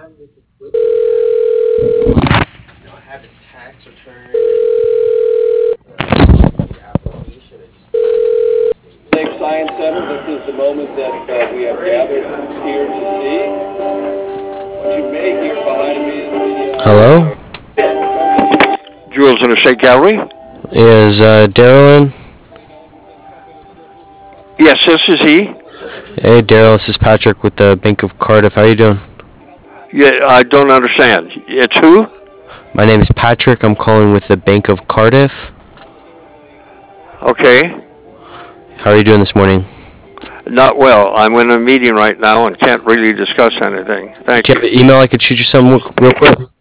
have his tax return, the application, Lake Science Center, this is the moment that we have gathered here to see. What you may hear behind me is the... Hello? Jewels in the State Gallery? Is Daryl in? Yes, this is he. Hey Daryl, this is Patrick with the Bank of Cardiff. How you doing? Yeah, I don't understand. It's who? My name is Patrick. I'm calling with the Bank of Cardiff. Okay. How are you doing this morning? Not well. I'm in a meeting right now and can't really discuss anything. Thank Do you. you have an email I could shoot you some real quick?